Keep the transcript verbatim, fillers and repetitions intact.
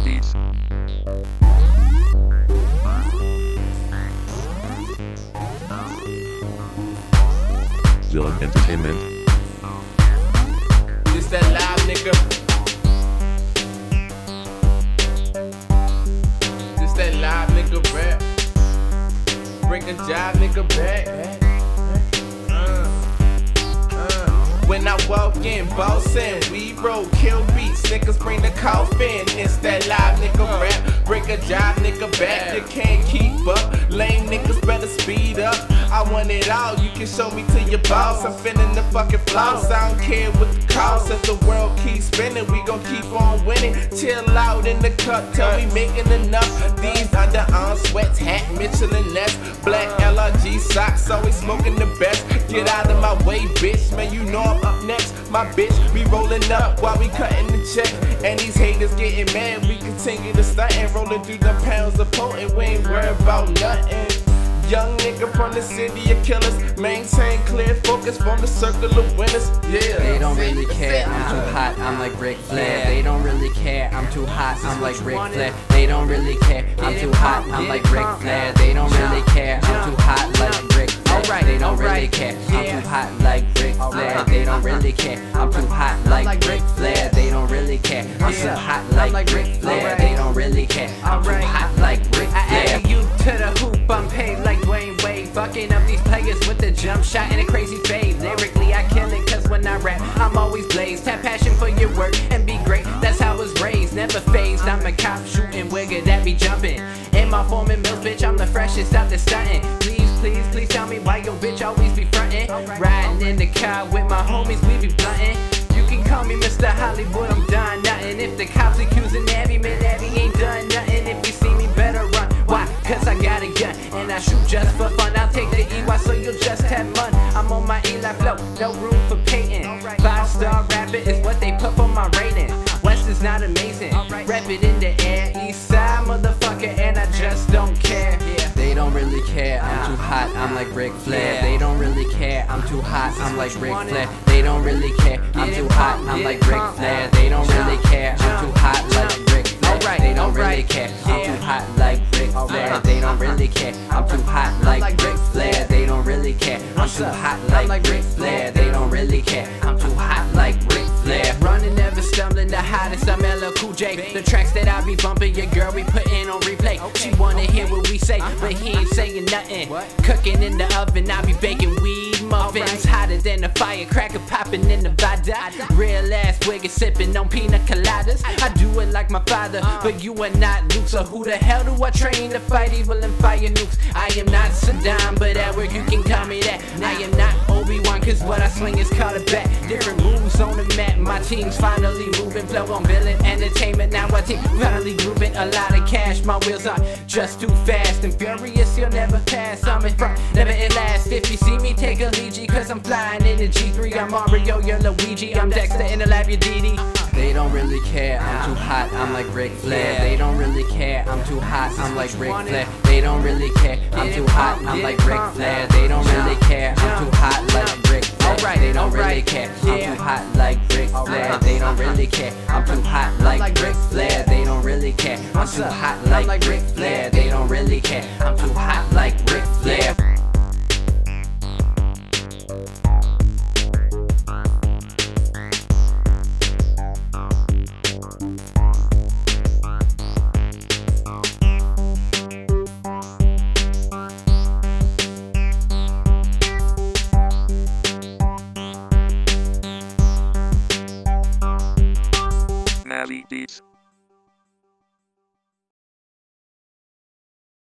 Beats. Villain Entertainment. This that live nigga. This that live nigga rap. Bring a job nigga back. Uh, uh. When I walk in, bossin', we roll, kill beats, niggas bring the coffin. It's that live nigga rap. Break a job nigga back. You can't keep up. Lame niggas better speed up. I want it all, you can show me to your boss. I'm finna the fucking floss, I don't care what the cost. As the world keeps spinning, we gon' keep on winning. Chill out in the cut till we making enough. These underarm sweats, hat, Mitchell and Ness. Black L R G socks, always smoking the best. Get out of my way, bitch, man, you know I'm up next. My bitch, we rolling up while we cutting the check. And these haters getting mad, we continue to stunt and rolling through the pounds of potent. We ain't worried about nothing. Young nigga from the city of killers, maintain clear focus from the circle of winners. Yeah. They don't really care, I'm too hot, I'm like Ric Flair. They don't really care, I'm too hot, I'm like Ric Flair. They don't really care, I'm too hot, I'm like Ric Flair. They don't really care, I'm too hot like Ric Flair. They don't really care, I'm too hot like Ric Flair. They don't really care, I'm too hot like Ric Flair. They don't really care, I'm too hot like Ric Flair. They don't really care, I'm too hot like Ric Flair. I add you to the hoop, I'm paid like Dwayne Wade. Fucking up these players with the jump shot and a crazy fade. Lyrically I kill it cause when I rap I'm always blazed. Have passion for your work and be great, that's how I was raised. Never phased, I'm a cop shooting wigger that be jumping. In my Foreman Mills, bitch, I'm the freshest out the stunting. Please, please, please tell me why your bitch always be frontin'. Riding in the car with my homies, we be bluntin'. You can call me Mister Hollywood, I'm done nothing. If the cops accusing Abby, man, Abby ain't done nothing. If you see me, better run. Why? Cause I got a gun and I shoot just for fun. I'll take the E Y so you'll just have fun. I'm on my Eli flow, no room for painting. Five star rapper is what they put for my rating. West is not amazing, rap it in the air. East side motherfucker and I just don't care. They don't really care, I'm too hot, I'm like Ric Flair. They don't really care, I'm too hot, I'm like Ric Flair. They don't really care, I'm too hot, I'm like Ric Flair. They don't really care, I'm too hot like Ric Flair. They don't really care, I'm too hot like Ric Flair. They don't really care, I'm too hot like Ric Flair. They don't really care, I'm too hot like Ric Flair. They don't really care, I'm too hot like Ric Flair. Running, never stumbling, the hottest, I'm L L Cool J. The tracks that I be bumping, your girl we putting on replay. She wanna hear what we say, but he ain't saying nothing. Cooking in the oven, I be baking weed muffins. Hotter than a firecracker popping in the Vada. Real ass wigger sipping on pina coladas. I do it like my father, but you are not Luke. So who the hell do I train to fight evil and fire nukes? I am not Saddam, but at work you can call me that. I am not Obi-Wan, cause what I sling is called a bat. Different moves on the map, my team's finally moving. Flow on Villain Entertainment, now our team finally grooving. A lot of cash, my wheels are just too fast and furious, you'll never pass. I'm in front, never in last. If you see me, take a Luigi, cause I'm flying in the G three. I'm Mario, you're Luigi, I'm Dexter in the lab, you're Didi. They don't really care, I'm too hot, I'm like Ric Flair. They don't really care, I'm too hot, I'm like Ric Flair. They don't really care, I'm too hot, I'm like Ric Flair. They don't really care, I'm too hot like Ric Flair. They don't really care, I'm too hot like Ric Flair. They don't really care, I'm too hot like Ric Flair. They don't really care, I'm too hot like Ric Flair. They don't really care, I'm too hot like Ric Flair. Navi Beats.